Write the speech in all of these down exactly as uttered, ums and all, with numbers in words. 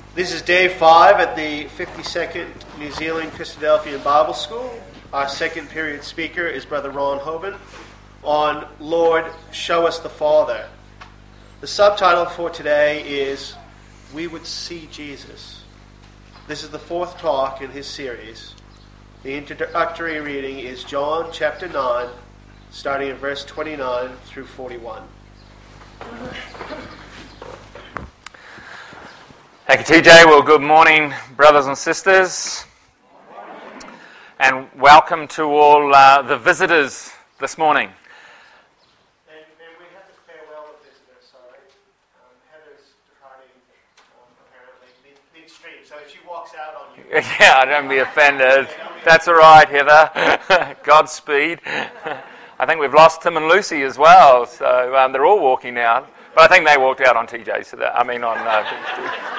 This is day five at the fifty-second New Zealand Christadelphian Bible School. Our second period speaker is Brother Ron Hoban on Lord, Show Us the Father. The subtitle for today is We Would See Jesus. This is the fourth talk in his series. The introductory reading is John chapter nine, starting in verse twenty-nine through forty-one. Thank you, T J. Well, good morning, brothers and sisters. And welcome to all uh, the visitors this morning. And, and we have to farewell a visitor, sorry. Um, Heather's departing um, apparently mid- midstream, so if she walks out on you... Yeah, don't be offended. That's all right, Heather. Godspeed. I think we've lost Tim and Lucy as well, so um, they're all walking out. But I think they walked out on T J, so that, I mean on... Uh,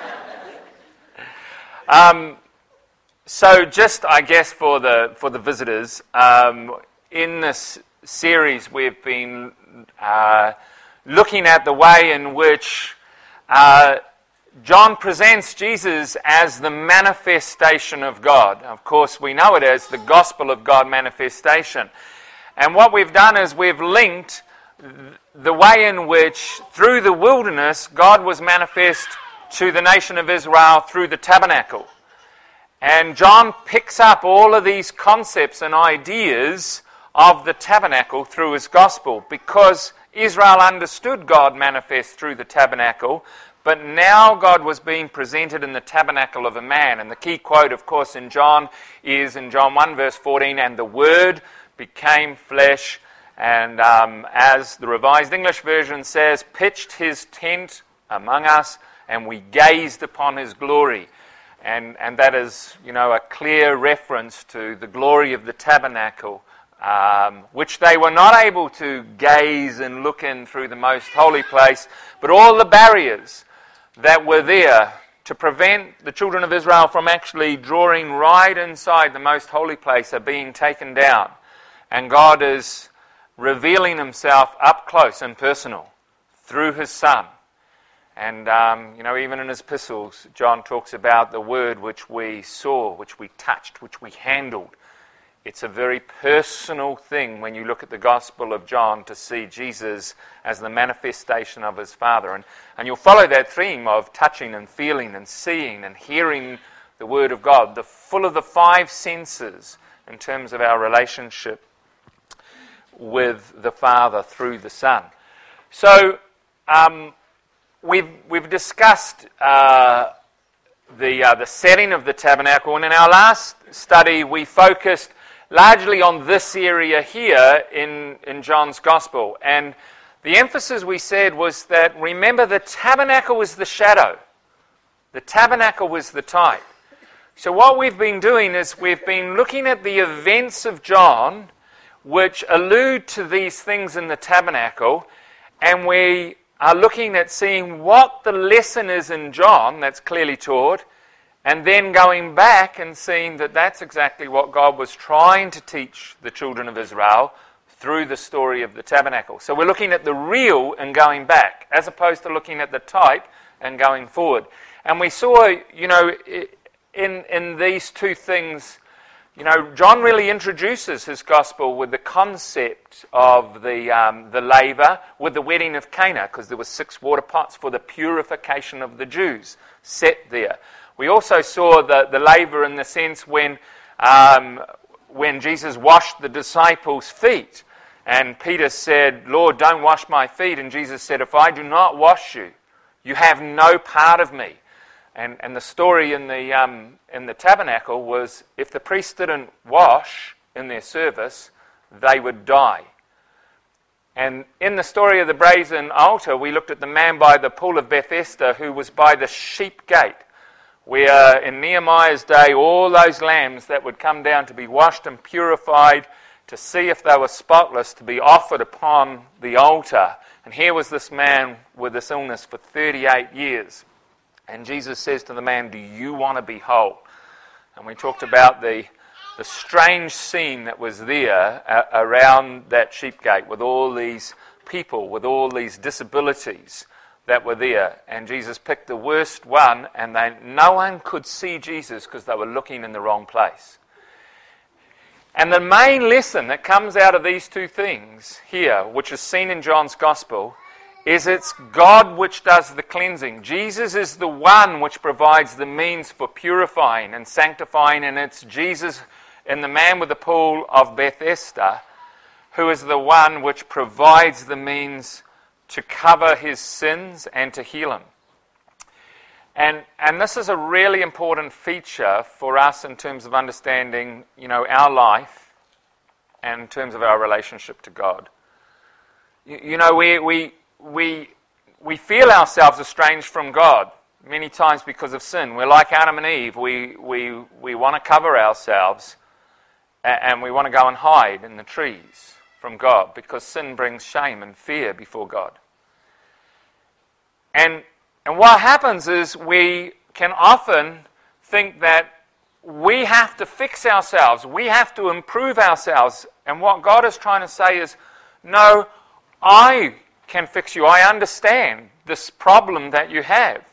Um, so just, I guess, for the for the visitors, um, in this series we've been uh, looking at the way in which uh, John presents Jesus as the manifestation of God. Of course, we know it as the Gospel of God manifestation. And what we've done is we've linked the way in which, through the wilderness, God was manifest to the nation of Israel through the tabernacle. And John picks up all of these concepts and ideas of the tabernacle through his gospel, because Israel understood God manifest through the tabernacle, but now God was being presented in the tabernacle of a man. And the key quote, of course, in John is in John one verse fourteen, and the Word became flesh, and um, as the Revised English Version says, pitched his tent among us, and we gazed upon his glory. And and that is, you know, a clear reference to the glory of the tabernacle, um, which they were not able to gaze and look in through the most holy place, but all the barriers that were there to prevent the children of Israel from actually drawing right inside the most holy place are being taken down. And God is revealing himself up close and personal through his Son. And, um, you know, even in his epistles, John talks about the Word which we saw, which we touched, which we handled. It's a very personal thing when you look at the Gospel of John to see Jesus as the manifestation of his Father. And, and you'll follow that theme of touching and feeling and seeing and hearing the Word of God, the full of the five senses in terms of our relationship with the Father through the Son. So, um... We've we've discussed uh, the uh, the setting of the tabernacle, and in our last study we focused largely on this area here in, in John's Gospel. And the emphasis, we said, was that, remember, the tabernacle was the shadow. The tabernacle was the type. So what we've been doing is we've been looking at the events of John which allude to these things in the tabernacle, and we are looking at seeing what the lesson is in John that's clearly taught, and then going back and seeing that that's exactly what God was trying to teach the children of Israel through the story of the tabernacle. So we're looking at the real and going back, as opposed to looking at the type and going forward. And we saw, you know, in in these two things, you know, John really introduces his gospel with the concept of the um, the laver with the wedding of Cana, because there were six water pots for the purification of the Jews set there. We also saw the, the laver in the sense when um, when Jesus washed the disciples' feet, and Peter said, "Lord, don't wash my feet." And Jesus said, "If I do not wash you, you have no part of me." And and the story in the um, in the tabernacle was, if the priests didn't wash in their service, they would die. And in the story of the brazen altar, we looked at the man by the pool of Bethesda who was by the sheep gate, where in Nehemiah's day, all those lambs that would come down to be washed and purified, to see if they were spotless, to be offered upon the altar. And here was this man with this illness for thirty-eight years. And Jesus says to the man, "Do you want to be whole?" And we talked about the the strange scene that was there uh, around that sheep gate with all these people, with all these disabilities, that were there, and Jesus picked the worst one, and they, no one could see Jesus because they were looking in the wrong place. And the main lesson that comes out of these two things here, which is seen in John's Gospel, is it's God which does the cleansing. Jesus is the one which provides the means for purifying and sanctifying, and it's Jesus and the man with the pool of Bethesda who is the one which provides the means to cover his sins and to heal him. And and this is a really important feature for us in terms of understanding, you know, our life and in terms of our relationship to God. You, you know, we we we we feel ourselves estranged from God many times because of sin. We're like Adam and Eve. We we we want to cover ourselves, and we want to go and hide in the trees from God because sin brings shame and fear before God. And and what happens is we can often think that we have to fix ourselves, we have to improve ourselves, and what God is trying to say is, no, I can fix you. I understand this problem that you have.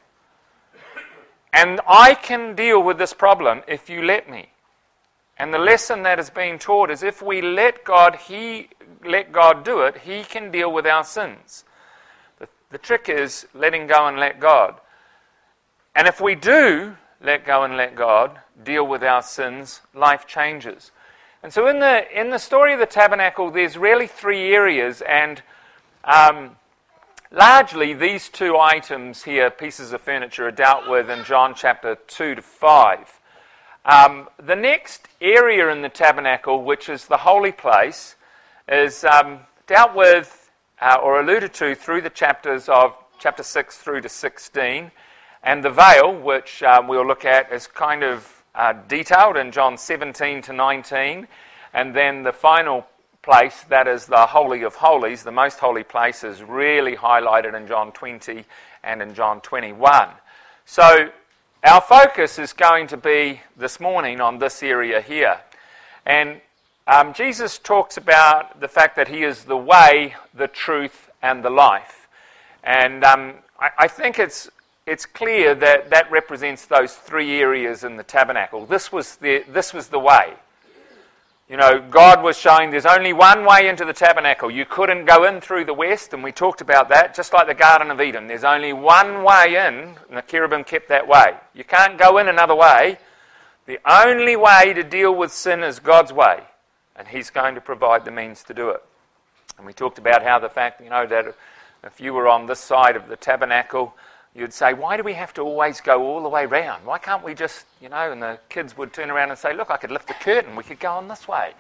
And I can deal with this problem if you let me. And the lesson that is being taught is if we let God, He let God do it, He can deal with our sins. The, the trick is letting go and let God. And if we do let go and let God deal with our sins, life changes. And so in the in the story of the tabernacle, there's really three areas, and um, largely these two items here, pieces of furniture, are dealt with in John chapter two to five. Um, the next area in the tabernacle, which is the holy place, is um, dealt with uh, or alluded to through the chapters of chapter six through to sixteen. And the veil, which um, we'll look at, is kind of uh, detailed in John seventeen to nineteen. And then the final place, that is the Holy of Holies, the most holy place, is really highlighted in John twenty and in John twenty-one. So our focus is going to be this morning on this area here. And um, Jesus talks about the fact that He is the way, the truth, and the life. And um, I, I think it's it's clear that that represents those three areas in the tabernacle. This was the this was the way. You know, God was showing there's only one way into the tabernacle. You couldn't go in through the west, and we talked about that, just like the Garden of Eden. There's only one way in, and the cherubim kept that way. You can't go in another way. The only way to deal with sin is God's way, and He's going to provide the means to do it. And we talked about how the fact, you know, that if you were on this side of the tabernacle, you'd say, why do we have to always go all the way round? Why can't we just, you know, and the kids would turn around and say, look, I could lift the curtain, we could go on this way.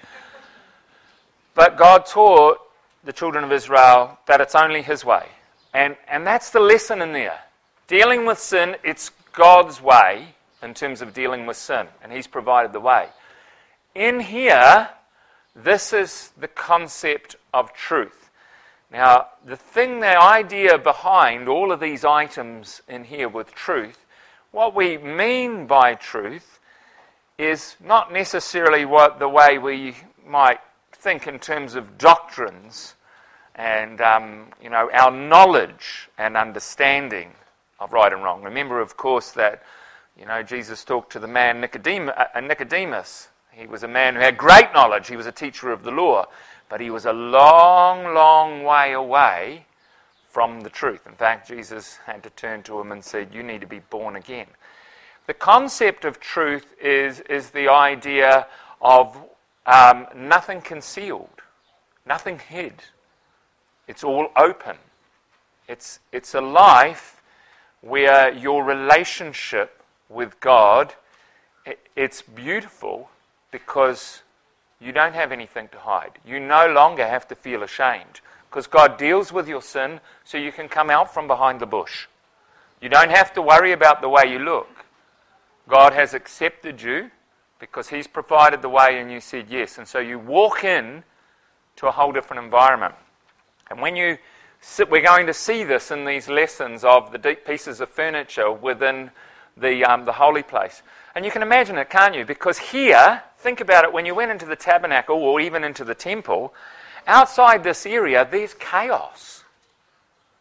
But God taught the children of Israel that it's only His way. And, and that's the lesson in there. Dealing with sin, it's God's way in terms of dealing with sin, and He's provided the way. In here, this is the concept of truth. Now, the thing, the idea behind all of these items in here with truth, what we mean by truth is not necessarily what the way we might think in terms of doctrines and, um, you know, our knowledge and understanding of right and wrong. Remember, of course, that, you know, Jesus talked to the man Nicodemus. Uh, Nicodemus. He was a man who had great knowledge. He was a teacher of the law. But he was a long, long way away from the truth. In fact, Jesus had to turn to him and said, you need to be born again. The concept of truth is, is the idea of um, nothing concealed, nothing hid. It's all open. It's, it's a life where your relationship with God, it, it's beautiful because you don't have anything to hide. You no longer have to feel ashamed because God deals with your sin so you can come out from behind the bush. You don't have to worry about the way you look. God has accepted you because He's provided the way and you said yes. And so you walk in to a whole different environment. And when you sit, we're going to see this in these lessons of the deep pieces of furniture within the um, the holy place. And you can imagine it, can't you? Because here, think about it, when you went into the tabernacle or even into the temple, outside this area, there's chaos.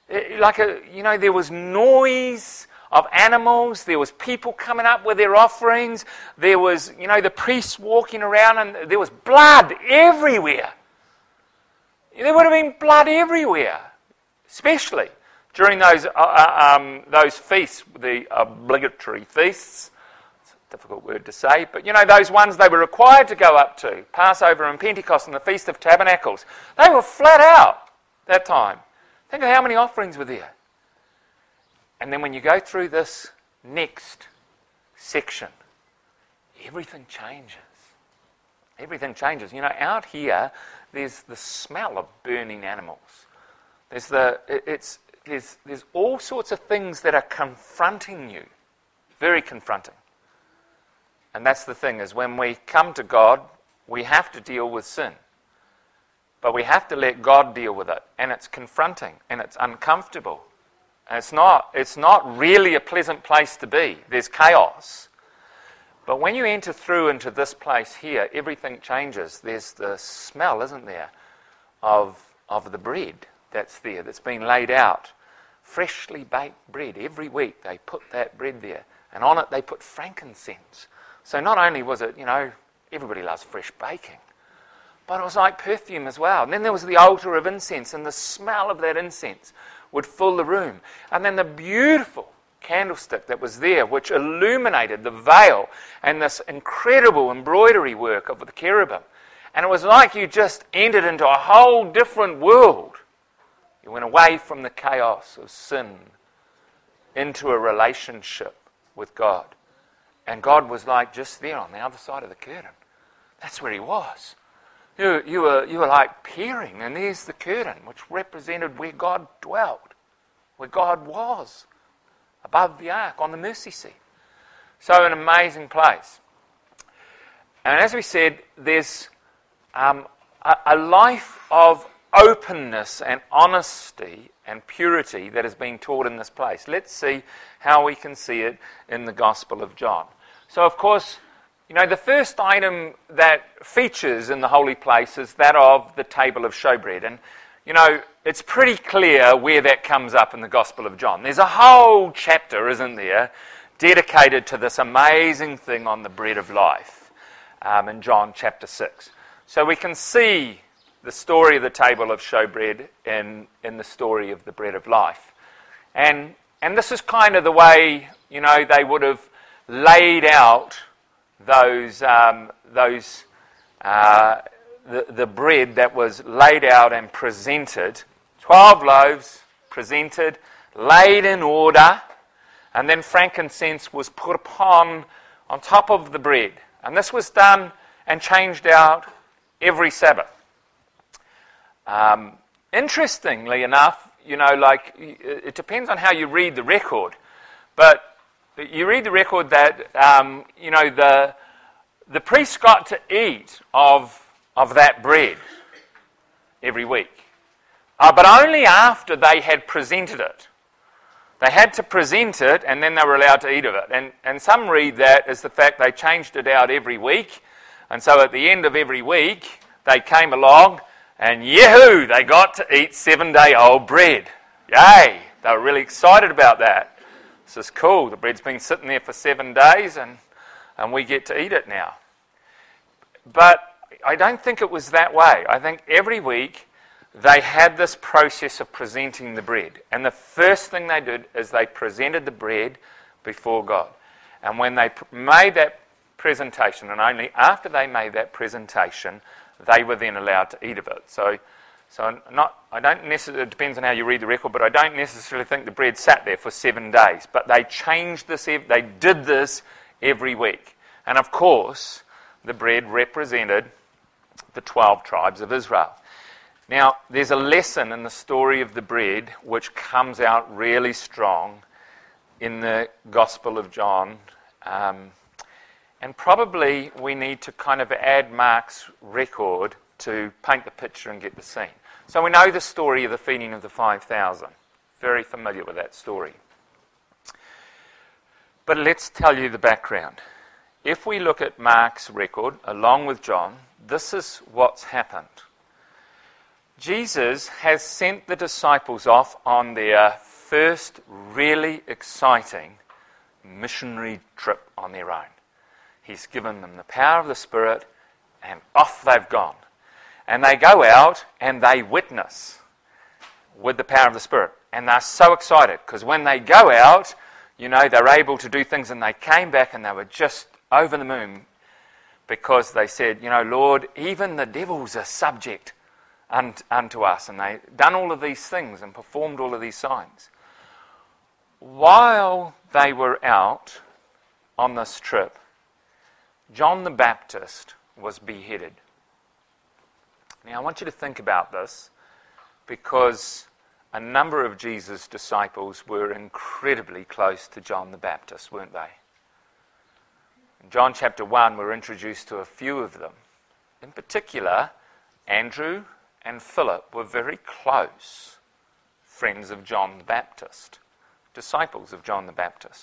It, like, a, you know, there was noise of animals, there was people coming up with their offerings, there was, you know, the priests walking around, and there was blood everywhere. There would have been blood everywhere, especially during those uh, um, those feasts, the obligatory feasts. It's a difficult word to say, but you know, those ones they were required to go up to, Passover and Pentecost and the Feast of Tabernacles. They were flat out that time. Think of how many offerings were there. And then when you go through this next section, everything changes. Everything changes. You know, out here, there's the smell of burning animals. There's the it's there's there's all sorts of things that are confronting you, very confronting. And that's the thing, is when we come to God, we have to deal with sin. But we have to let God deal with it, and it's confronting and it's uncomfortable. And it's not it's not really a pleasant place to be. There's chaos. But when you enter through into this place here, everything changes. There's the smell, isn't there, of of the bread that's there, that's been laid out. Freshly baked bread. Every week they put that bread there. And on it they put frankincense. So not only was it, you know, everybody loves fresh baking, but it was like perfume as well. And then there was the altar of incense, and the smell of that incense would fill the room. And then the beautiful candlestick that was there, which illuminated the veil and this incredible embroidery work of the cherubim. And it was like you just entered into a whole different world. You went away from the chaos of sin into a relationship with God. And God was like just there on the other side of the curtain. That's where he was. You, you, were, you were like peering, and there's the curtain, which represented where God dwelt, where God was, above the ark, on the mercy seat. So an amazing place. And as we said, there's um, a, a life of openness and honesty and purity that is being taught in this place. Let's see how we can see it in the Gospel of John. So, of course, you know, the first item that features in the holy place is that of the table of showbread. And, you know, it's pretty clear where that comes up in the Gospel of John. There's a whole chapter, isn't there, dedicated to this amazing thing on the bread of life um, in John chapter six. So we can see the story of the table of showbread in, in the story of the bread of life. And, and this is kind of the way, you know, they would have laid out those um, those uh, the, the bread that was laid out and presented. Twelve loaves presented, laid in order, and then frankincense was put upon on top of the bread. And this was done and changed out every Sabbath. Um, interestingly enough, you know, like, it depends on how you read the record, but you read the record that, um, you know, the the priests got to eat of, of that bread every week, uh, but only after they had presented it. They had to present it, and then they were allowed to eat of it. And, and some read that as the fact they changed it out every week, and so at the end of every week, they came along, and yahoo, they got to eat seven-day-old bread. Yay! They were really excited about that. This is cool. The bread's been sitting there for seven days and, and we get to eat it now. But I don't think it was that way. I think every week they had this process of presenting the bread. And the first thing they did is they presented the bread before God. And when they made that presentation, and only after they made that presentation, they were then allowed to eat of it. So So not, I don't necessarily, it depends on how you read the record, but I don't necessarily think the bread sat there for seven days. But they changed this, they did this every week. And of course, the bread represented the twelve tribes of Israel. Now, there's a lesson in the story of the bread which comes out really strong in the Gospel of John. Um, and probably we need to kind of add Mark's record to paint the picture and get the scene. So we know the story of the feeding of the five thousand. Very familiar with that story. But let's tell you the background. If we look at Mark's record, along with John, this is what's happened. Jesus has sent the disciples off on their first really exciting missionary trip on their own. He's given them the power of the Spirit, and off they've gone. And they go out and they witness with the power of the Spirit. And they're so excited, because when they go out, you know, they're able to do things, and they came back and they were just over the moon, because they said, you know, Lord, even the devils are subject unto us. And they've done all of these things and performed all of these signs. While they were out on this trip, John the Baptist was beheaded. Now, I want you to think about this, because a number of Jesus' disciples were incredibly close to John the Baptist, weren't they? In John chapter one, we're introduced to a few of them. In particular, Andrew and Philip were very close friends of John the Baptist, disciples of John the Baptist.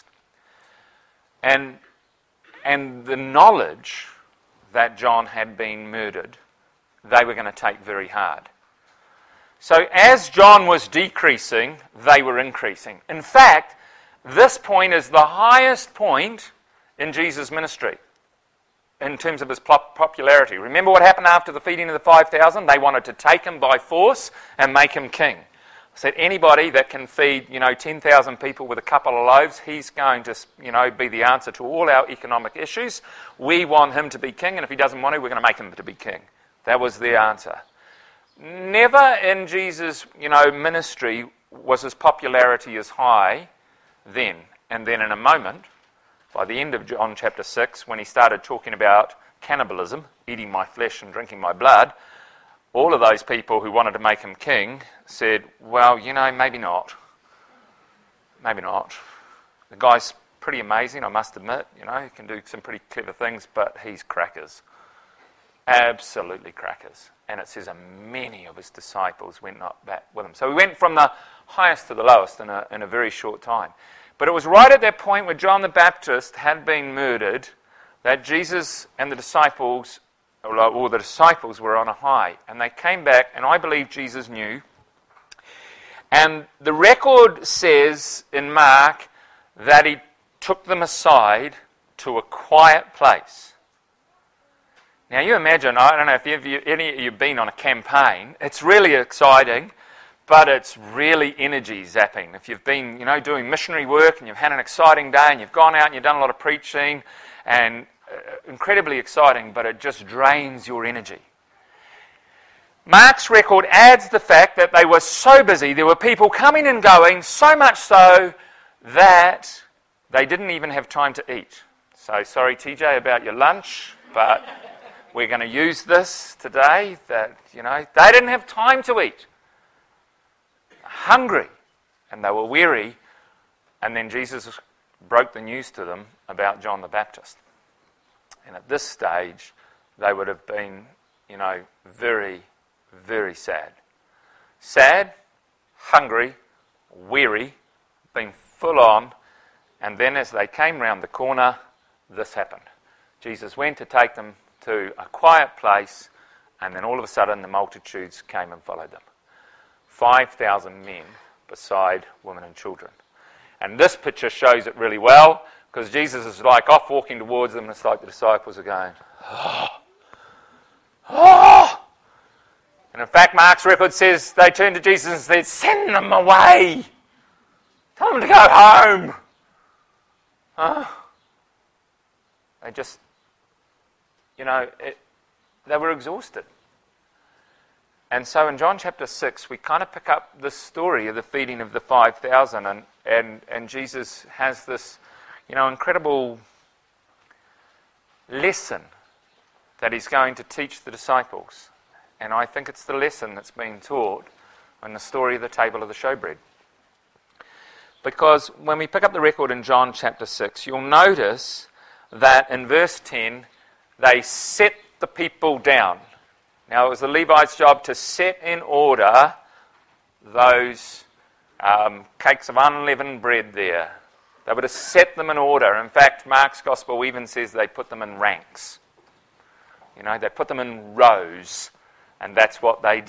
And, and the knowledge that John had been murdered, they were going to take very hard. So as John was decreasing, they were increasing. In fact, this point is the highest point in Jesus' ministry in terms of his popularity. Remember what happened after the feeding of the five thousand? They wanted to take him by force and make him king. I said, anybody that can feed, you know, ten thousand people with a couple of loaves, he's going to, you know, be the answer to all our economic issues. We want him to be king, and if he doesn't want to, we're going to make him to be king. That was the answer. Never in Jesus', you know, ministry was his popularity as high then. And then in a moment, by the end of John chapter six, when he started talking about cannibalism, eating my flesh and drinking my blood, all of those people who wanted to make him king said, well, you know, maybe not. Maybe not. The guy's pretty amazing, I must admit. You know, he can do some pretty clever things, but he's crackers. Absolutely crackers. And it says, and many of his disciples went not back with him. So we went from the highest to the lowest in a, in a very short time. But it was right at that point where John the Baptist had been murdered that Jesus and the disciples, or the disciples were on a high. And they came back, and I believe Jesus knew. And the record says in Mark that he took them aside to a quiet place. Now you imagine, I don't know if you, any of you have been on a campaign, it's really exciting, but it's really energy zapping. If you've been, you know, doing missionary work and you've had an exciting day and you've gone out and you've done a lot of preaching, and uh, incredibly exciting, but it just drains your energy. Mark's record adds the fact that they were so busy, there were people coming and going, so much so that they didn't even have time to eat. So sorry, T J, about your lunch, but we're going to use this today, that, you know, they didn't have time to eat. Hungry, and they were weary, and then Jesus broke the news to them about John the Baptist. And at this stage, they would have been, you know, very, very sad. Sad, hungry, weary, been full on, and then as they came round the corner, this happened. Jesus went to take them to a quiet place, and then all of a sudden the multitudes came and followed them. five thousand men beside women and children. And this picture shows it really well, because Jesus is like off walking towards them, and it's like the disciples are going, oh, oh. And in fact, Mark's record says they turned to Jesus and said, send them away. Tell them to go home. Huh? They just, you know, it, they were exhausted. And so in John chapter six, we kind of pick up this story of the feeding of the five thousand, and, and, and Jesus has this, you know, incredible lesson that he's going to teach the disciples. And I think it's the lesson that's being taught in the story of the table of the showbread. Because when we pick up the record in John chapter six, you'll notice that in verse ten, they set the people down. Now, it was the Levites' job to set in order those um, cakes of unleavened bread there. They were to set them in order. In fact, Mark's Gospel even says they put them in ranks. You know, they put them in rows, and that's what they did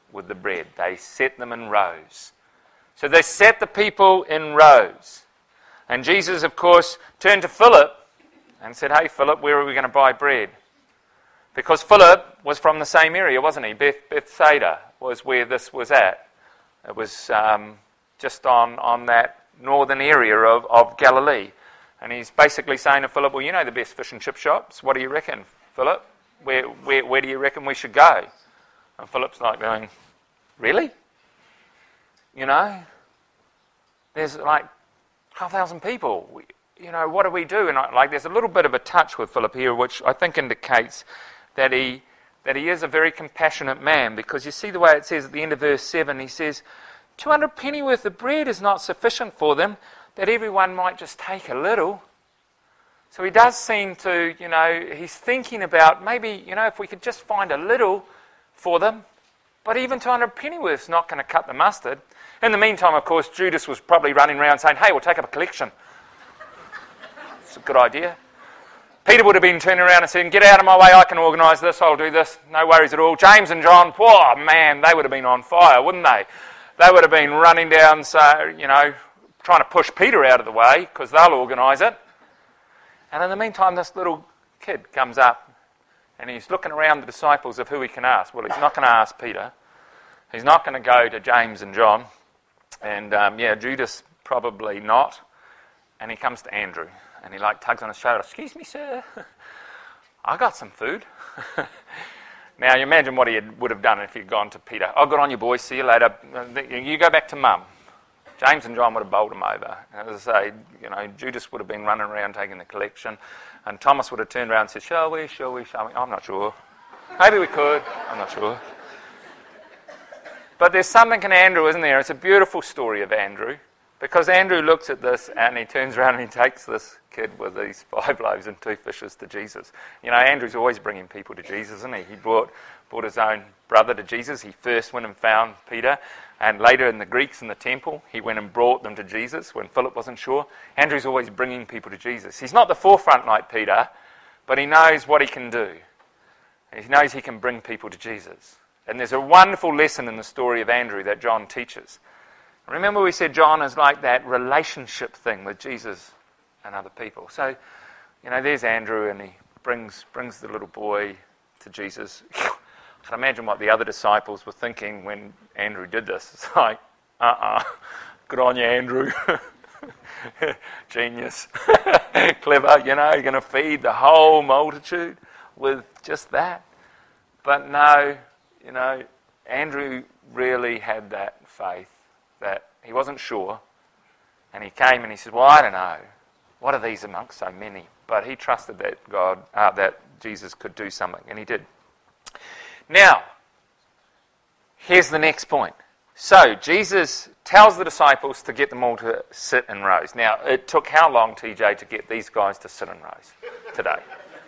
with the bread. They set them in rows. So they set the people in rows. And Jesus, of course, turned to Philip and said, hey, Philip, where are we going to buy bread? Because Philip was from the same area, wasn't he? Beth, Bethsaida was where this was at. It was um, just on, on that northern area of, of Galilee. And he's basically saying to Philip, well, you know the best fish and chip shops. What do you reckon, Philip? Where, where, where do you reckon we should go? And Philip's like going, really? You know? There's like twelve thousand people. We, you know, what do we do? And I, like, there's a little bit of a touch with Philip here, which I think indicates that he that he is a very compassionate man, because you see the way it says at the end of verse seven, he says, two hundred pennyworth of bread is not sufficient for them, that everyone might just take a little. So he does seem to, you know, he's thinking about maybe, you know, if we could just find a little for them, but even two hundred pennyworth is not going to cut the mustard. In the meantime, of course, Judas was probably running around saying, hey, we'll take up a collection. It's a good idea. Peter would have been turning around and saying, get out of my way, I can organise this, I'll do this, no worries at all. James and John, whoa, man, they would have been on fire, wouldn't they? They would have been running down, so, you know, trying to push Peter out of the way, because they'll organise it. And in the meantime, this little kid comes up, and he's looking around the disciples of who he can ask. Well, he's not going to ask Peter. He's not going to go to James and John. And, um, yeah, Judas probably not. And he comes to Andrew. And he like tugs on his shoulder. Excuse me, sir. I got some food. Now, you imagine what he had, would have done if he'd gone to Peter. Oh, good on you, boys. See you later. You go back to Mum. James and John would have bowled him over. As I say, you know, Judas would have been running around taking the collection. And Thomas would have turned around and said, shall we, shall we, shall we? I'm not sure. Maybe we could. I'm not sure. But there's something in Andrew, isn't there? It's a beautiful story of Andrew. Because Andrew looks at this and he turns around and he takes this kid with these five loaves and two fishes to Jesus. You know, Andrew's always bringing people to Jesus, isn't he? He brought, brought his own brother to Jesus. He first went and found Peter. And later in the Greeks in the temple, he went and brought them to Jesus when Philip wasn't sure. Andrew's always bringing people to Jesus. He's not the forefront like Peter, but he knows what he can do. He knows he can bring people to Jesus. And there's a wonderful lesson in the story of Andrew that John teaches. Remember we said John is like that relationship thing with Jesus and other people. So, you know, there's Andrew and he brings brings the little boy to Jesus. I can imagine what the other disciples were thinking when Andrew did this. It's like, uh-uh, good on you, Andrew. Genius. Clever, you know, you're going to feed the whole multitude with just that. But no, you know, Andrew really had that faith. That he wasn't sure, and he came and he said, well, I don't know, what are these amongst so many? But he trusted that God, uh, that Jesus could do something, and he did. Now, here's the next point. So, Jesus tells the disciples to get them all to sit in rows. Now, it took how long, T J, to get these guys to sit in rows today?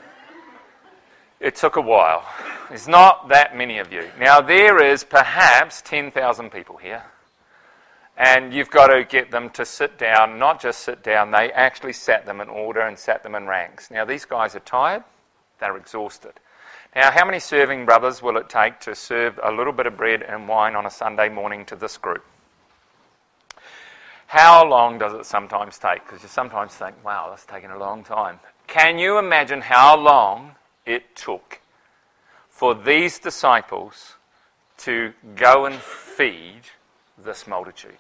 It took a while. There's not that many of you. Now, there is perhaps ten thousand people here. And you've got to get them to sit down, not just sit down, they actually sat them in order and sat them in ranks. Now, these guys are tired, they're exhausted. Now, how many serving brothers will it take to serve a little bit of bread and wine on a Sunday morning to this group? How long does it sometimes take? Because you sometimes think, wow, that's taking a long time. Can you imagine how long it took for these disciples to go and feed this multitude?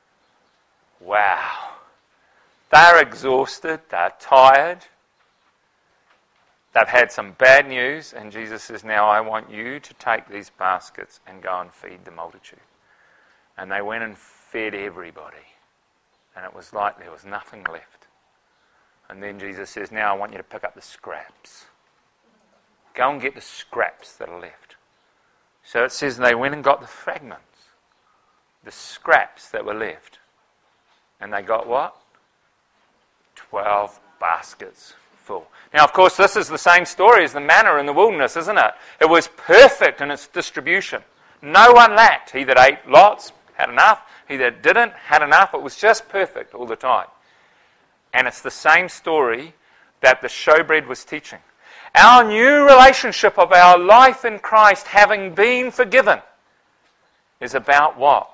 Wow. They're exhausted, they're tired, they've had some bad news, and Jesus says, now I want you to take these baskets and go and feed the multitude. And they went and fed everybody. And it was like there was nothing left. And then Jesus says, now I want you to pick up the scraps. Go and get the scraps that are left. So it says they went and got the fragments. The scraps that were left. And they got what? Twelve baskets full. Now, of course, this is the same story as the manna in the wilderness, isn't it? It was perfect in its distribution. No one lacked. He that ate lots had enough. He that didn't had enough. It was just perfect all the time. And it's the same story that the showbread was teaching. Our new relationship of our life in Christ having been forgiven is about what?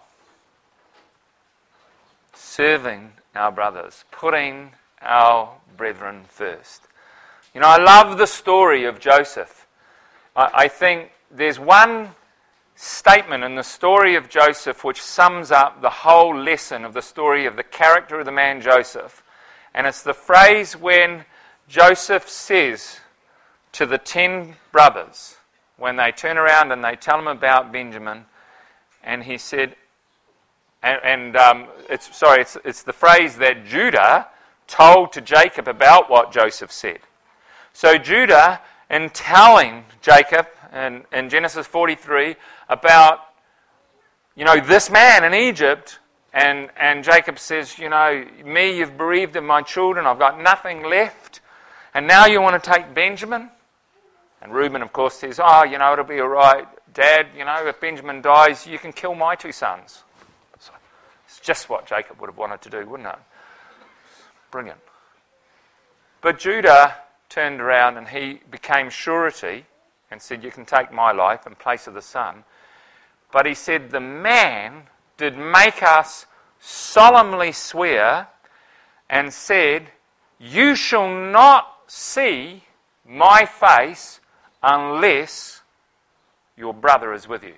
Serving our brothers, putting our brethren first. You know, I love the story of Joseph. I, I think there's one statement in the story of Joseph which sums up the whole lesson of the story of the character of the man Joseph. And it's the phrase when Joseph says to the ten brothers, when they turn around and they tell him about Benjamin, and he said, and, and um, it's sorry, it's, it's the phrase that Judah told to Jacob about what Joseph said. So Judah, in telling Jacob in, in Genesis forty-three about, you know, this man in Egypt, and, and Jacob says, you know, me, you've bereaved of my children, I've got nothing left, and now you want to take Benjamin? And Reuben, of course, says, oh, you know, it'll be all right, Dad, you know, if Benjamin dies, you can kill my two sons. So it's just what Jacob would have wanted to do, wouldn't it? Brilliant. But Judah turned around and he became surety and said, you can take my life in place of the son. But he said, the man did make us solemnly swear and said, you shall not see my face unless your brother is with you.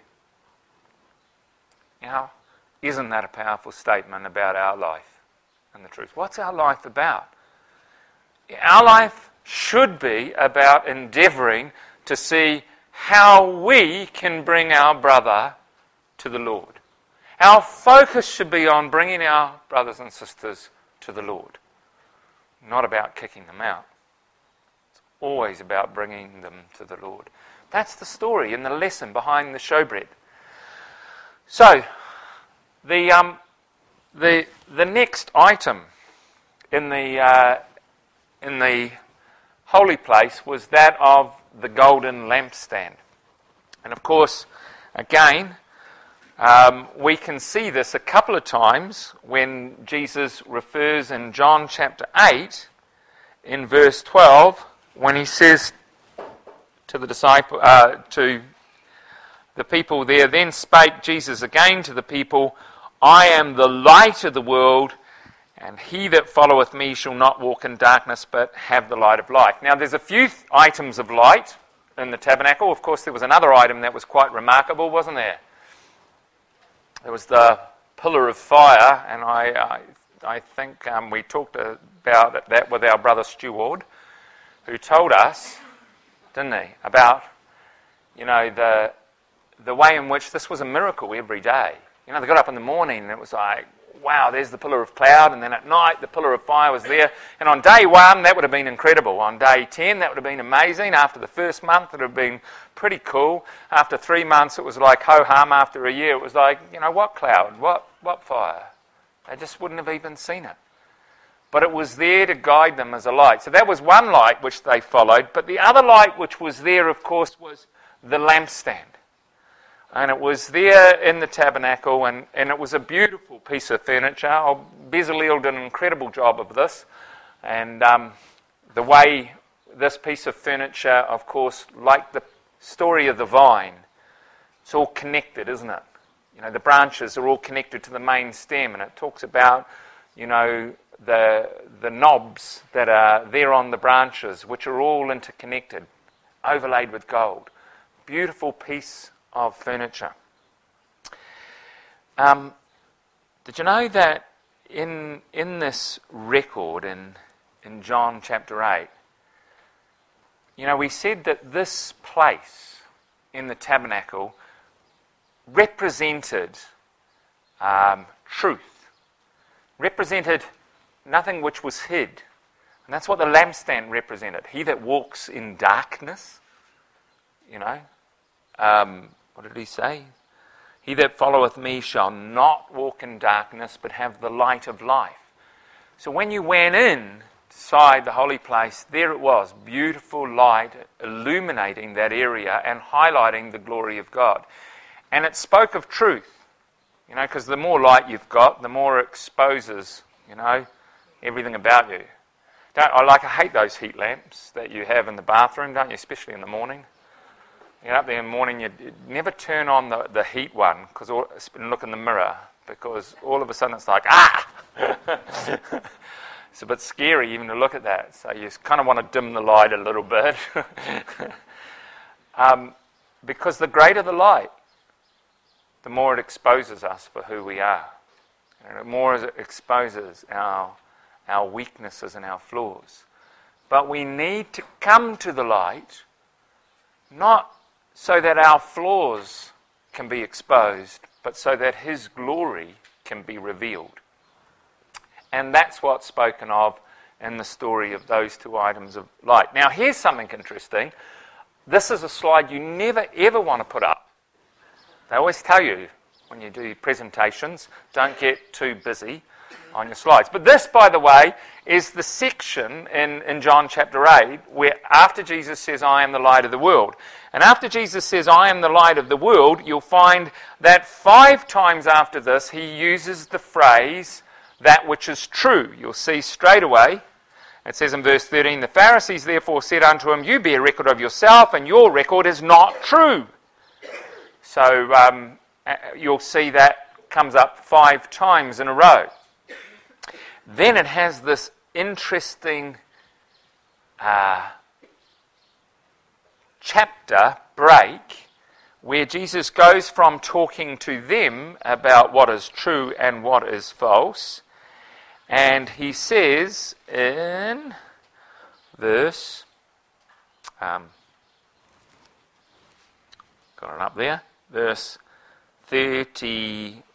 Now, isn't that a powerful statement about our life and the truth? What's our life about? Our life should be about endeavouring to see how we can bring our brother to the Lord. Our focus should be on bringing our brothers and sisters to the Lord, not about kicking them out. It's always about bringing them to the Lord. That's the story and the lesson behind the showbread. So, the um, the the next item in the uh, in the holy place was that of the golden lampstand, and of course, again, um, we can see this a couple of times when Jesus refers in John chapter eight, in verse twelve, when he says to the disciple, uh, to the people there, then spake Jesus again to the people, I am the light of the world, and he that followeth me shall not walk in darkness, but have the light of life. Now, there's a few th- items of light in the tabernacle. Of course, there was another item that was quite remarkable, wasn't there? There was the pillar of fire, and I, I, I think um, we talked about that with our brother Stu Ward, who told us, didn't he, about, you know, the the way in which this was a miracle every day. You know, they got up in the morning and it was like, wow, there's the pillar of cloud, and then at night the pillar of fire was there. And on day one, that would have been incredible. On day ten, that would have been amazing. After the first month, it would have been pretty cool. After three months, it was like ho-hum. After a year, it was like, you know, what cloud? What, what fire? They just wouldn't have even seen it. But it was there to guide them as a light. So that was one light which they followed. But the other light which was there, of course, was the lampstand. And it was there in the tabernacle, and, and it was a beautiful piece of furniture. Oh, Bezalel did an incredible job of this. And um, the way this piece of furniture, of course, like the story of the vine, it's all connected, isn't it? You know, the branches are all connected to the main stem, and it talks about, you know, the the knobs that are there on the branches, which are all interconnected, overlaid with gold. Beautiful piece of furniture. Um, did you know that in in this record in in John chapter eight, you know, we said that this place in the tabernacle represented um, truth, represented nothing which was hid. And that's what the lampstand represented. He that walks in darkness, you know, um, what did he say? He that followeth me shall not walk in darkness, but have the light of life. So when you went inside the holy place, there it was, beautiful light illuminating that area and highlighting the glory of God. And it spoke of truth, you know, because the more light you've got, the more it exposes, you know, everything about you. Don't I like I hate those heat lamps that you have in the bathroom, don't you? Especially in the morning. You get up there in the morning, you never turn on the, the heat one because and look in the mirror, because all of a sudden it's like, ah! It's a bit scary even to look at that. So you kind of want to dim the light a little bit. um, because the greater the light, the more it exposes us for who we are. And the more it exposes our, our weaknesses and our flaws. But we need to come to the light, not so that our flaws can be exposed, but so that His glory can be revealed. And that's what's spoken of in the story of those two items of light. Now, here's something interesting. This is a slide you never, ever want to put up. They always tell you when you do presentations, don't get too busy on your slides. But this, by the way, is the section in, in John chapter eight where after Jesus says, I am the light of the world. And after Jesus says, I am the light of the world, you'll find that five times after this, He uses the phrase, that which is true. You'll see straight away, it says in verse thirteen, the Pharisees therefore said unto Him, you bear record of yourself, and your record is not true. So um, you'll see that comes up five times in a row. Then it has this interesting uh, chapter break where Jesus goes from talking to them about what is true and what is false, and He says in verse, um, got it up there, verse thirty.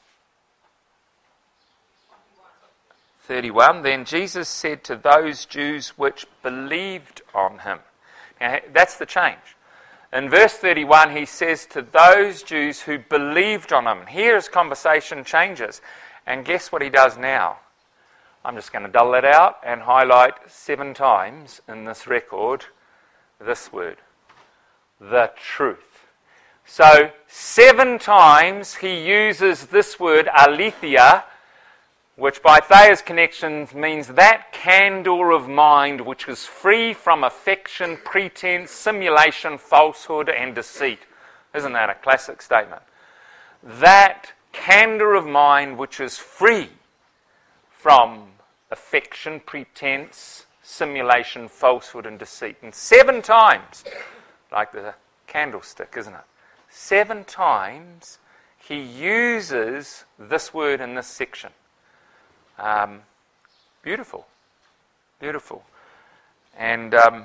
thirty-one, then Jesus said to those Jews which believed on Him. Now, that's the change. In verse thirty-one, He says to those Jews who believed on Him. Here His conversation changes. And guess what He does now? I'm just going to dull it out and highlight seven times in this record this word. The truth. So, seven times He uses this word, aletheia, which by Thayer's connections means that candour of mind which is free from affection, pretense, simulation, falsehood and deceit. Isn't that a classic statement? That candour of mind which is free from affection, pretense, simulation, falsehood and deceit. And seven times, like the candlestick, isn't it? Seven times He uses this word in this section. Um, beautiful, beautiful. And um,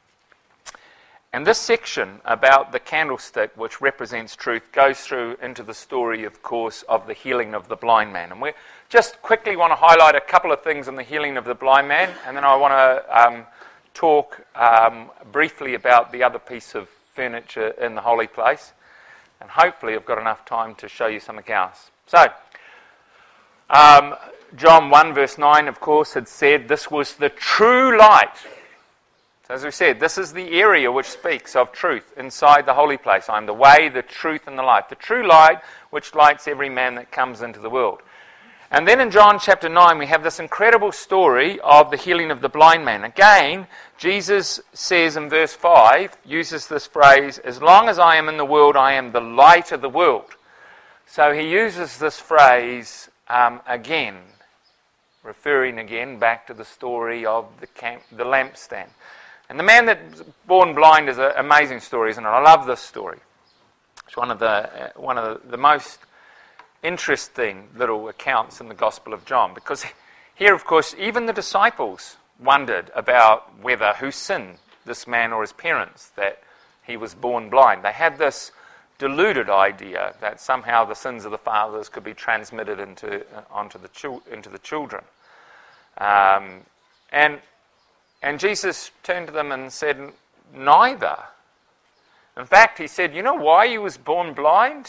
and this section about the candlestick, which represents truth, goes through into the story, of course, of the healing of the blind man. And we just quickly want to highlight a couple of things on the healing of the blind man, and then I want to um, talk um, briefly about the other piece of furniture in the holy place. And hopefully I've got enough time to show you something else. So, um, John one verse nine, of course, had said this was the true light. So as we said, this is the area which speaks of truth inside the holy place. I am the way, the truth, and the light. The true light which lights every man that comes into the world. And then in John chapter nine, we have this incredible story of the healing of the blind man. Again, Jesus says in verse five, uses this phrase, as long as I am in the world, I am the light of the world. So he uses this phrase um, again, referring again back to the story of the camp, the lampstand. And the man that's born blind is an amazing story, isn't it? I love this story. It's one of the uh, one of the, the most interesting little accounts in the Gospel of John, because here, of course, even the disciples wondered about whether who sinned, this man or his parents, that he was born blind. They had this deluded idea that somehow the sins of the fathers could be transmitted into uh, onto the chil- into the children. Um, and and Jesus turned to them and said, neither. In fact, he said, you know why he was born blind?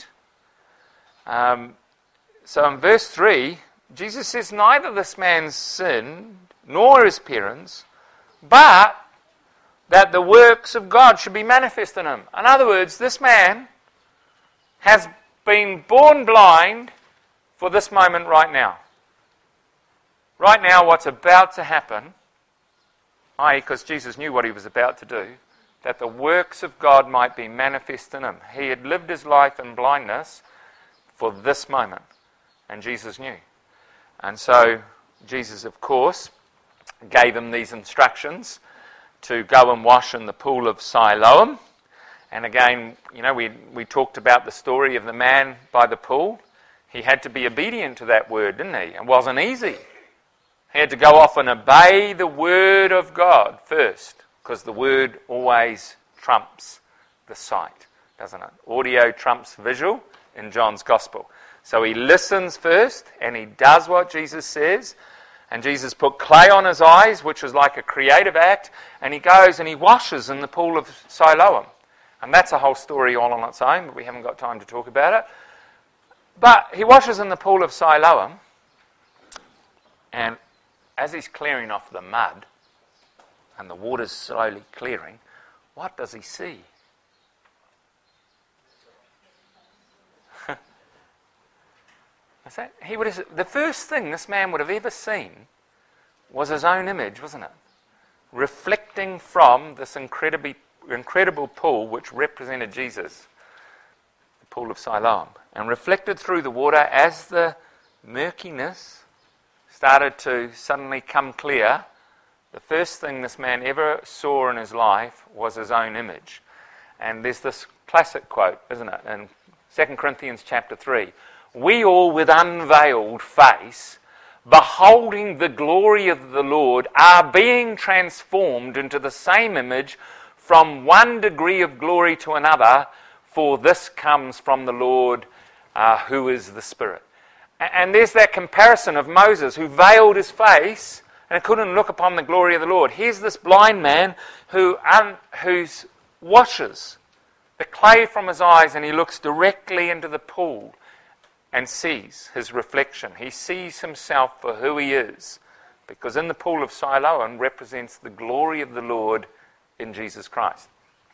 Um, so in verse three, Jesus says, neither this man's sin nor his parents, but that the works of God should be manifest in him. In other words, this man has been born blind for this moment right now. Right now, what's about to happen, that is, because Jesus knew what he was about to do, that the works of God might be manifest in him. He had lived his life in blindness for this moment, and Jesus knew. And so Jesus, of course, gave him these instructions to go and wash in the pool of Siloam. And again, you know, we we talked about the story of the man by the pool. He had to be obedient to that word, didn't he? It wasn't easy. He had to go off and obey the word of God first, because the word always trumps the sight, doesn't it? Audio trumps visual in John's Gospel. So he listens first, and he does what Jesus says. And Jesus put clay on his eyes, which was like a creative act, and he goes and he washes in the pool of Siloam. And that's a whole story all on its own, but we haven't got time to talk about it. But he washes in the pool of Siloam, and as he's clearing off the mud, and the water's slowly clearing, what does he see? What's that? He would have, the first thing this man would have ever seen was his own image, wasn't it? Reflecting from this incredibly, incredible pool which represented Jesus, the pool of Siloam. And reflected through the water as the murkiness started to suddenly come clear, the first thing this man ever saw in his life was his own image. And there's this classic quote, isn't it, in Second Corinthians chapter three. We all with unveiled face, beholding the glory of the Lord, are being transformed into the same image from one degree of glory to another, for this comes from the Lord, uh, who is the Spirit. And there's that comparison of Moses, who veiled his face and couldn't look upon the glory of the Lord. Here's this blind man who un, who's washes the clay from his eyes, and he looks directly into the pool and sees his reflection. He sees himself for who he is, because in the pool of Siloam represents the glory of the Lord in Jesus Christ.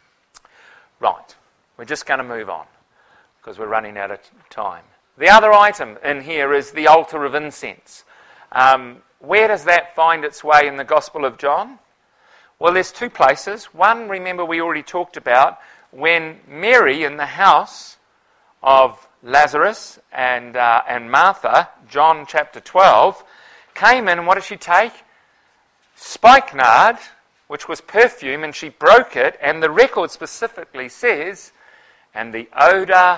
Right, we're just going to move on, because we're running out of time. The other item in here is the altar of incense. Um, where does that find its way in the Gospel of John? Well, there's two places. One, remember, we already talked about when Mary in the house of Lazarus and uh, and Martha, John chapter twelve, came in, and what did she take? Spikenard, which was perfume, and she broke it, and the record specifically says, and the odour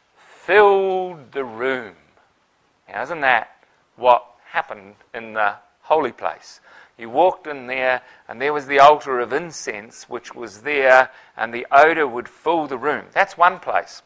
filled the room. Now, isn't that what happened in the holy place? You walked in there, and there was the altar of incense, which was there, and the odour would fill the room. That's one place.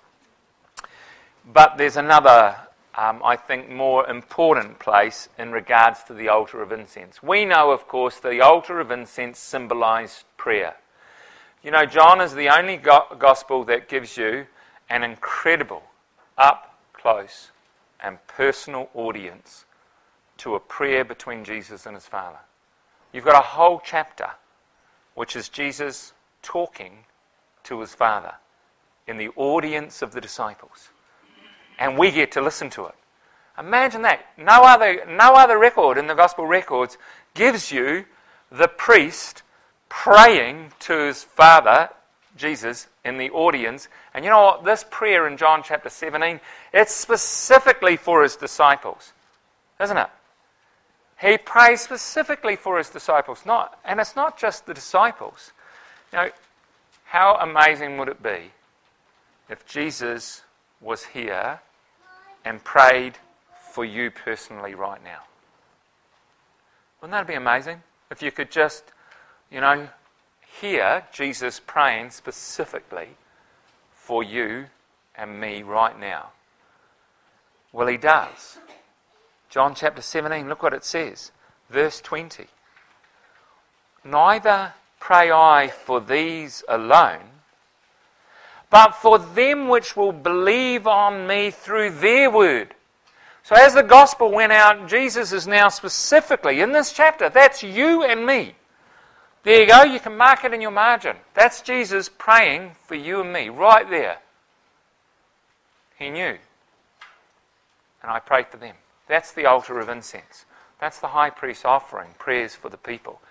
But there's another, um, I think, more important place in regards to the altar of incense. We know, of course, the altar of incense symbolised prayer. You know, John is the only go- gospel that gives you an incredible, up-close and personal audience to a prayer between Jesus and his Father. You've got a whole chapter which is Jesus talking to his Father in the audience of the disciples. And we get to listen to it. Imagine that. No other, no other record in the gospel records gives you the priest praying to his Father, Jesus, in the audience. And you know what? This prayer in John chapter seventeen, it's specifically for his disciples. Isn't it? He prays specifically for his disciples. Not, and it's not just the disciples. You know, how amazing would it be if Jesus was here and prayed for you personally right now? Wouldn't that be amazing? If you could just, you know, hear Jesus praying specifically for you and me right now. Well, he does. John chapter seventeen, look what it says. Verse twenty. Neither pray I for these alone, but for them which will believe on me through their word. So as the gospel went out, Jesus is now specifically, in this chapter, that's you and me. There you go, you can mark it in your margin. That's Jesus praying for you and me, right there. He knew. And I prayed for them. That's the altar of incense. That's the high priest offering prayers for the people.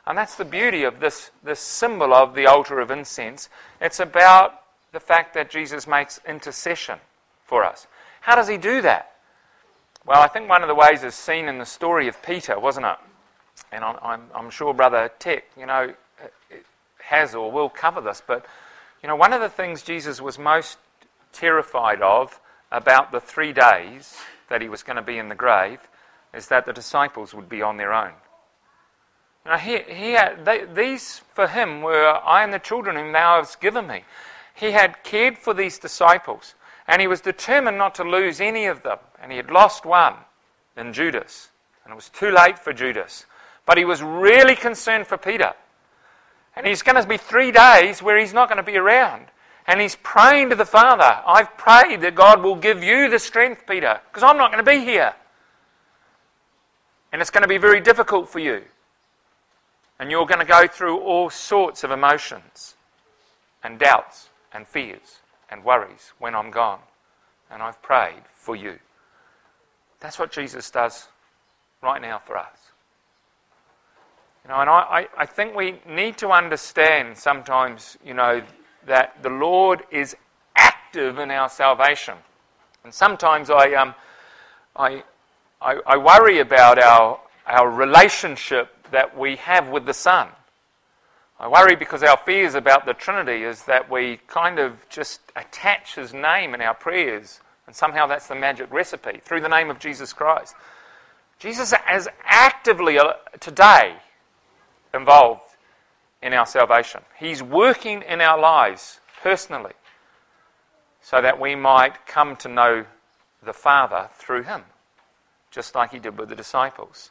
And that's the beauty of this, this symbol of the altar of incense. It's about the fact that Jesus makes intercession for us. How does he do that? Well, I think one of the ways is seen in the story of Peter, wasn't it? And I'm, I'm, I'm sure Brother Tech, you know, has or will cover this, but, you know, one of the things Jesus was most terrified of about the three days that he was going to be in the grave is that the disciples would be on their own. You know, he, he had, they, these for him were, I am the children whom thou hast given me. He had cared for these disciples, and he was determined not to lose any of them. And he had lost one in Judas, and it was too late for Judas. But he was really concerned for Peter. And he's going to be three days where he's not going to be around. And he's praying to the Father, I've prayed that God will give you the strength, Peter, because I'm not going to be here. And it's going to be very difficult for you. And you're going to go through all sorts of emotions and doubts and fears and worries when I'm gone. And I've prayed for you. That's what Jesus does right now for us. You know, and I, I think we need to understand sometimes, you know, that the Lord is active in our salvation. And sometimes I um I I, I worry about our our relationship that we have with the Son. I worry because our fears about the Trinity is that we kind of just attach his name in our prayers, and somehow that's the magic recipe, through the name of Jesus Christ. Jesus is actively uh, today involved in our salvation. He's working in our lives personally so that we might come to know the Father through him, just like he did with the disciples.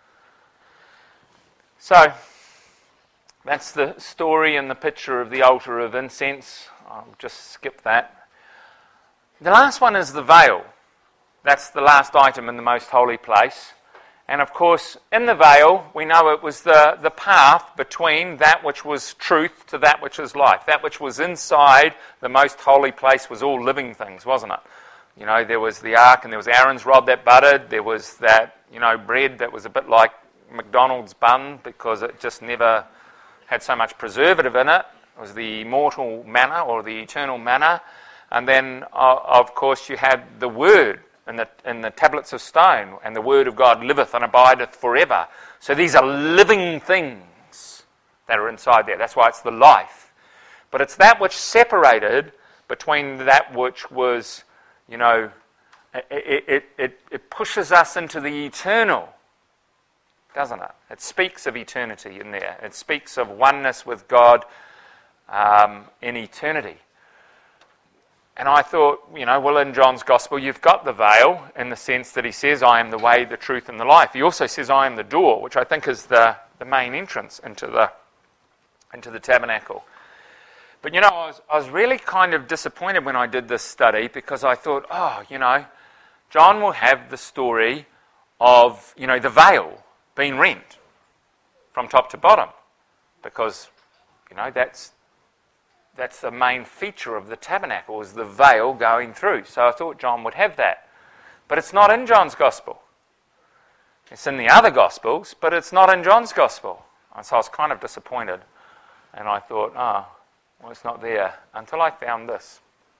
So, that's the story and the picture of the altar of incense. I'll just skip that. The last one is the veil. That's the last item in the most holy place. And of course, in the veil, we know it was the, the path between that which was truth to that which is life. That which was inside the most holy place was all living things, wasn't it? You know, there was the ark and there was Aaron's rod that budded. There was that, you know, bread that was a bit like McDonald's bun because it just never had so much preservative in it. It was the immortal manna or the eternal manna. And then, uh, of course, you had the Word in the, in the tablets of stone, and the Word of God liveth and abideth forever. So these are living things that are inside there. That's why it's the life. But it's that which separated between that which was, you know, it, it, it, it pushes us into the eternal, doesn't it? It speaks of eternity in there. It speaks of oneness with God um, in eternity. And I thought, you know, well, in John's Gospel, you've got the veil in the sense that he says, I am the way, the truth, and the life. He also says, I am the door, which I think is the, the main entrance into the into the tabernacle. But, you know, I was, I was really kind of disappointed when I did this study because I thought, oh, you know, John will have the story of, you know, the veil being rent from top to bottom because, you know, that's that's the main feature of the tabernacle, is the veil going through. So I thought John would have that. But it's not in John's Gospel. It's in the other Gospels, but it's not in John's Gospel. And so I was kind of disappointed. And I thought, oh, well, it's not there, until I found this.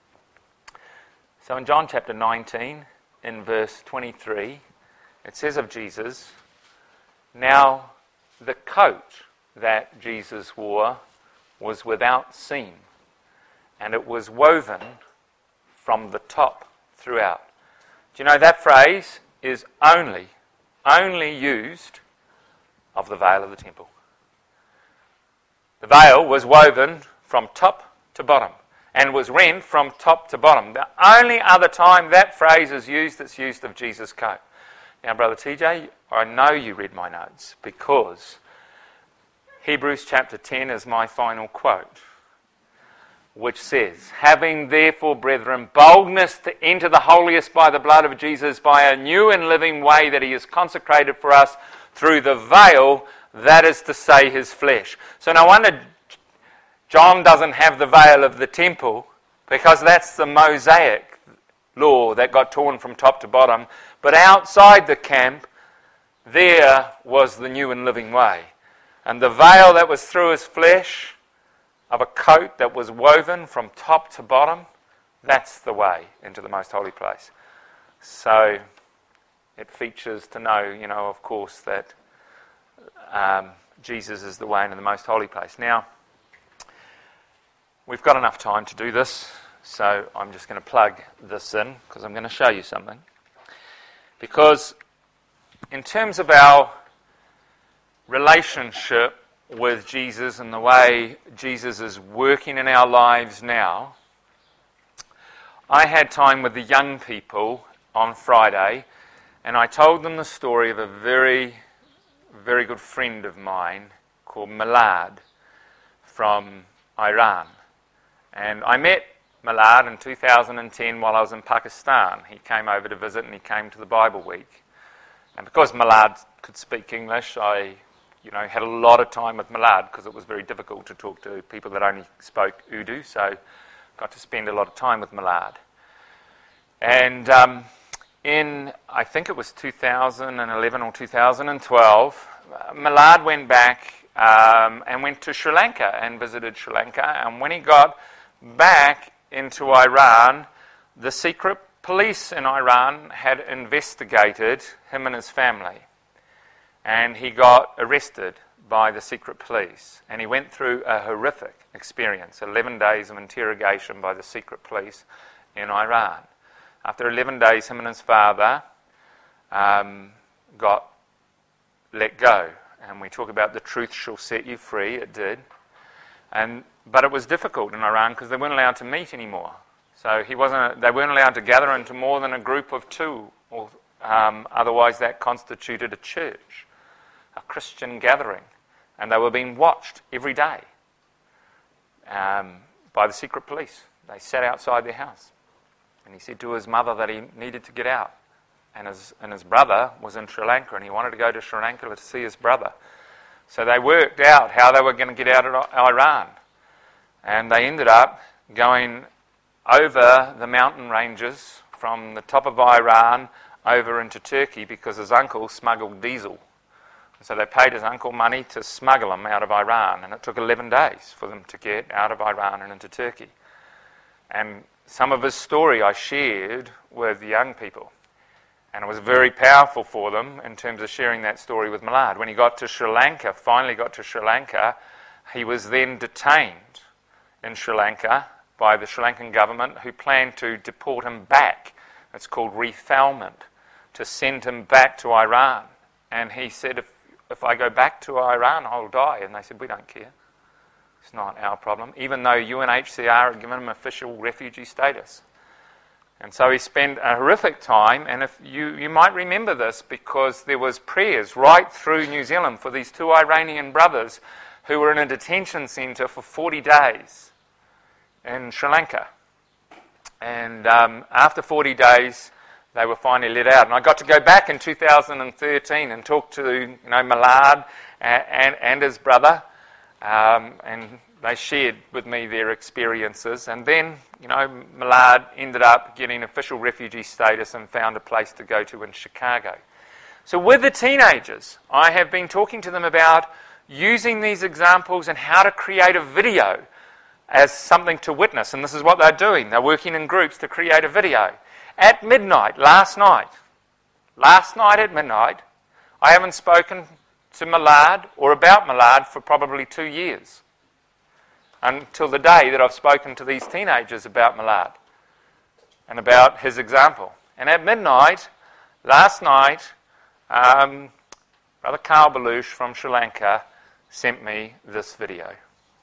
So in John chapter nineteen, in verse twenty-three, it says of Jesus, now the coat that Jesus wore was without seam, and it was woven from the top throughout. Do you know that phrase is only, only used of the veil of the temple? The veil was woven from top to bottom and was rent from top to bottom. The only other time that phrase is used, it's used of Jesus' coat. Now, Brother T J, I know you read my notes because Hebrews chapter ten is my final quote, which says, having therefore, brethren, boldness to enter the holiest by the blood of Jesus, by a new and living way that he has consecrated for us through the veil, that is to say, his flesh. So no wonder John doesn't have the veil of the temple, because that's the Mosaic law that got torn from top to bottom. But outside the camp, there was the new and living way. And the veil that was through his flesh, of a coat that was woven from top to bottom, that's the way into the most holy place. So it features to know, you know, of course, that um, Jesus is the way into the most holy place. Now, we've got enough time to do this, so I'm just going to plug this in because I'm going to show you something. Because in terms of our relationship with Jesus and the way Jesus is working in our lives now, I had time with the young people on Friday, and I told them the story of a very, very good friend of mine called Milad from Iran. And I met Milad in two thousand ten while I was in Pakistan. He came over to visit and he came to the Bible Week. And because Milad could speak English, I you know, had a lot of time with Milad because it was very difficult to talk to people that only spoke Urdu, so got to spend a lot of time with Milad. And um, in, I think it was two thousand eleven or two thousand twelve, uh, Milad went back um, and went to Sri Lanka and visited Sri Lanka. And when he got back into Iran, the secret police in Iran had investigated him and his family. And he got arrested by the secret police. And he went through a horrific experience, eleven days of interrogation by the secret police in Iran. After eleven days, him and his father um, got let go. And we talk about the truth shall set you free. It did. And but it was difficult in Iran because they weren't allowed to meet anymore. So he wasn't. They weren't allowed to gather into more than a group of two, or um, otherwise that constituted a church, a Christian gathering, and they were being watched every day um, by the secret police. They sat outside their house, and he said to his mother that he needed to get out, and his and his brother was in Sri Lanka, and he wanted to go to Sri Lanka to see his brother. So they worked out how they were going to get out of Iran, and they ended up going over the mountain ranges from the top of Iran over into Turkey because his uncle smuggled diesel. So they paid his uncle money to smuggle him out of Iran, and it took eleven days for them to get out of Iran and into Turkey. And some of his story I shared with the young people, and it was very powerful for them in terms of sharing that story with Milad. When he got to Sri Lanka, finally got to Sri Lanka, he was then detained in Sri Lanka by the Sri Lankan government, who planned to deport him back. It's called refoulement, to send him back to Iran. And he said, if If I go back to Iran, I'll die. And they said, we don't care. It's not our problem. Even though U N H C R had given him official refugee status. And so he spent a horrific time. And if you, you might remember this because there was prayers right through New Zealand for these two Iranian brothers who were in a detention centre for forty days in Sri Lanka. And um, after forty days, they were finally let out. And I got to go back in two thousand thirteen and talk to, you know, Milad and, and, and his brother. Um, and they shared with me their experiences. And then, you know, Milad ended up getting official refugee status and found a place to go to in Chicago. So with the teenagers, I have been talking to them about using these examples and how to create a video as something to witness. And this is what they're doing. They're working in groups to create a video. At midnight, last night, last night at midnight, I haven't spoken to Milad or about Milad for probably two years. Until the day that I've spoken to these teenagers about Milad and about his example. And at midnight, last night, um, Brother Carl Balush from Sri Lanka sent me this video.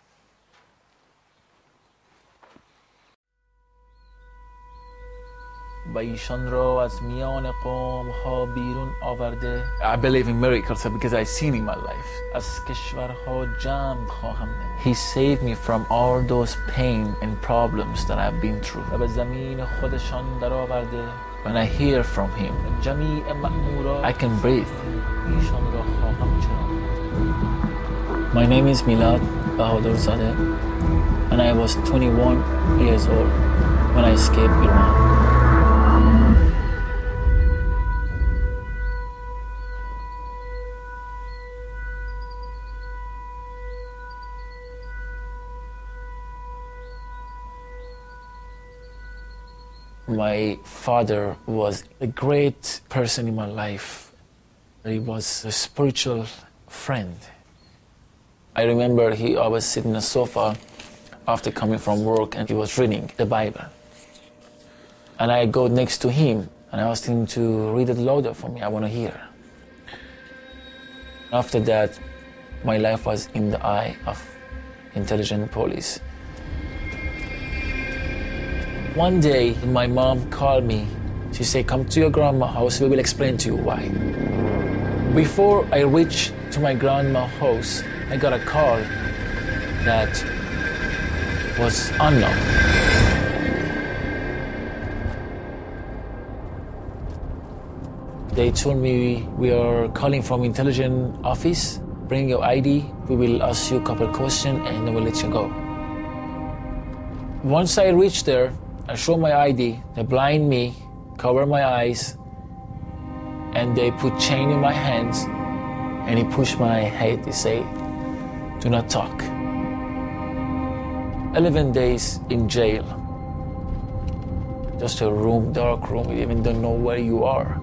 و ایشان را از میان قوم ها بیرون آورده. I believe in miracles because I've seen in my life. از کشورها جمع خواهم نمود. He saved me from all those pain and problems that I've been through. و به زمین خودشان در آورده. When I hear from him, جمیع مأمورات I can breathe. ایشان را خواهم چرا. My name is Milad Bahadur Zadeh, and I was twenty-one years old when I escaped Iran. My father was a great person in my life. He was a spiritual friend. I remember he always sitting on the sofa after coming from work and he was reading the Bible. And I go next to him and I asked him to read it louder for me. I want to hear. After that, my life was in the eye of intelligent police. One day, my mom called me. She said, come to your grandma's house, we will explain to you why. Before I reached to my grandma's house, I got a call that was unknown. They told me, we are calling from intelligence office, bring your I D, we will ask you a couple questions and then we'll let you go. Once I reached there, I showed my I D, they blind me, cover my eyes, and they put chain in my hands, and he pushed my head, they say, do not talk. eleven days in jail. Just a room, dark room, you even don't know where you are.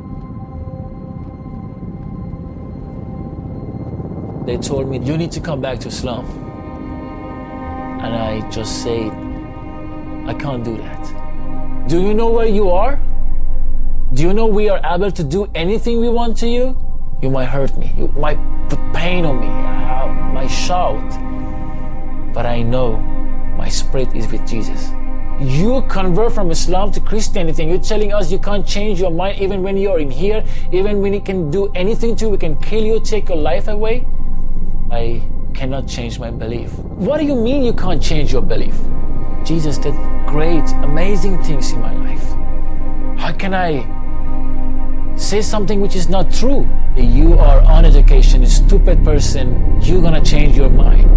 They told me, you need to come back to Islam. And I just said, I can't do that. Do you know where you are? Do you know we are able to do anything we want to you? You might hurt me. You might put pain on me. I might shout. But I know my spirit is with Jesus. You convert from Islam to Christianity and you're telling us you can't change your mind even when you're in here, even when it can do anything to you, we can kill you, take your life away? I cannot change my belief. What do you mean you can't change your belief? Jesus did great, amazing things in my life. How can I say something which is not true? You are uneducated, a stupid person, you're gonna change your mind.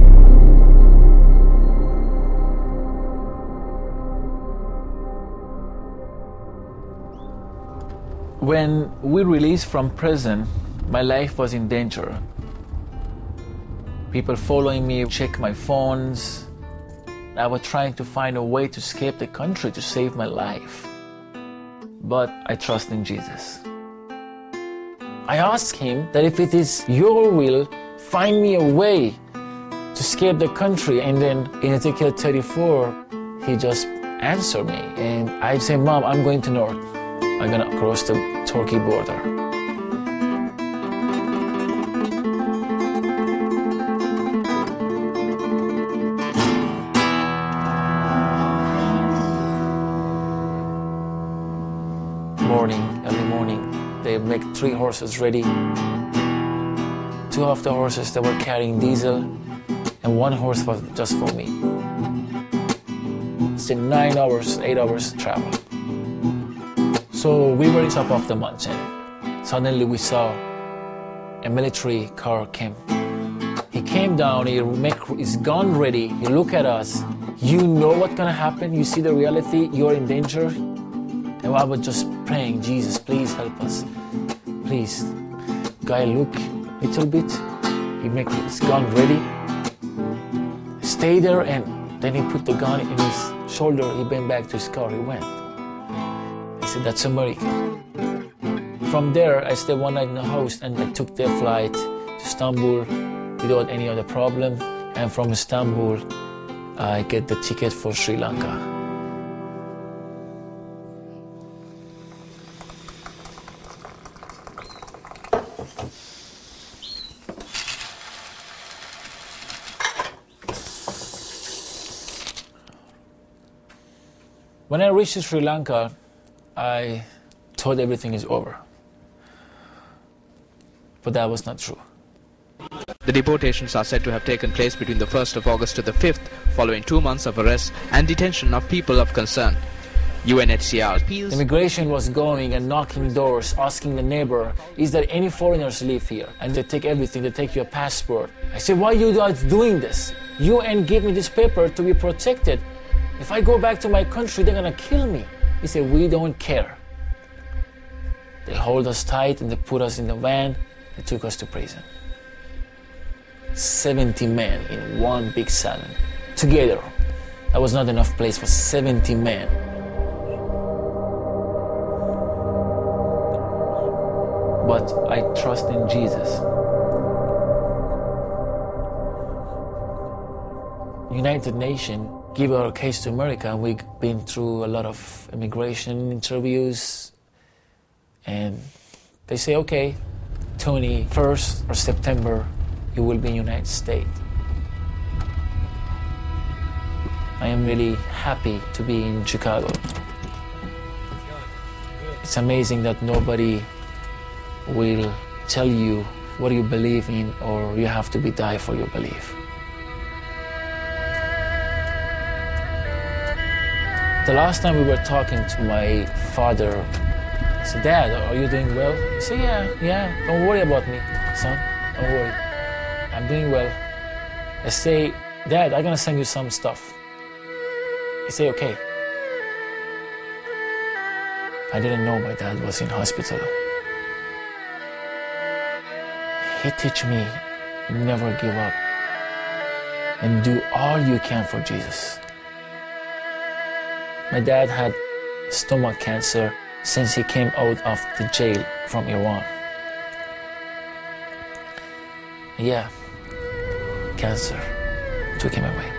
When we released from prison, my life was in danger. People following me, check my phones. I was trying to find a way to escape the country to save my life. But I trust in Jesus. I asked him that if it is your will, find me a way to escape the country. And then in Ezekiel thirty-four, he just answered me. And I said, Mom, I'm going to North. I'm gonna cross the Turkey border. Morning, early morning, they make three horses ready. Two of the horses that were carrying diesel, and one horse was just for me. It's a nine hours, eight hours travel. So we were on top of the mountain. Suddenly we saw a military car came. He came down, he make his gun ready, he look at us. You know what's gonna happen, you see the reality, you're in danger. And I was just praying, Jesus, please help us. Please. Guy look a little bit, he make his gun ready. Stay there, and then he put the gun in his shoulder, he bent back to his car, he went. I said, that's a miracle. From there, I stayed one night in the house and I took their flight to Istanbul without any other problem. And from Istanbul, I get the ticket for Sri Lanka. When I reached Sri Lanka, I thought everything is over. But that was not true. The deportations are said to have taken place between the first of August to the fifth, following two months of arrest and detention of people of concern. U N H C R appeals. Immigration was going and knocking doors, asking the neighbor, is there any foreigners live here? And they take everything, they take your passport. I said, why are you guys doing this? U N gave me this paper to be protected. If I go back to my country, they're gonna kill me. He said, we don't care. They hold us tight and they put us in the van. They took us to prison. seventy men in one big salon, together. That was not enough place for seventy men. but I trust in Jesus. United Nations give our case to America. We've been through a lot of immigration interviews, and they say, okay, twenty-first of September, you will be in the United States. I am really happy to be in Chicago. It's amazing that nobody will tell you what you believe in, or you have to be die for your belief. The last time we were talking to my father, I said, Dad, are you doing well? He said, yeah, yeah, don't worry about me, son, don't worry. I'm doing well. I say, Dad, I'm gonna send you some stuff. He said, okay. I didn't know my dad was in hospital. He teach me, never give up and do all you can for Jesus. My dad had stomach cancer since he came out of the jail from Iran. Yeah, cancer took him away.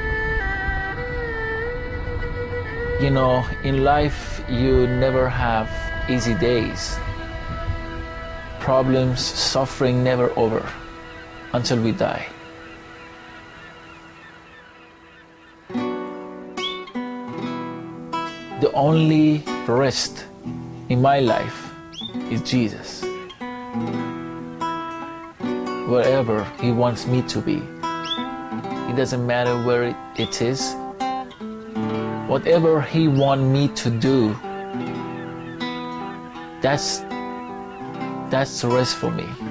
You know, in life, you never have easy days. Problems, suffering never over until we die. The only rest in my life is Jesus. Wherever He wants me to be. It doesn't matter where it, it is. Whatever He wants me to do, that's, that's the rest for me.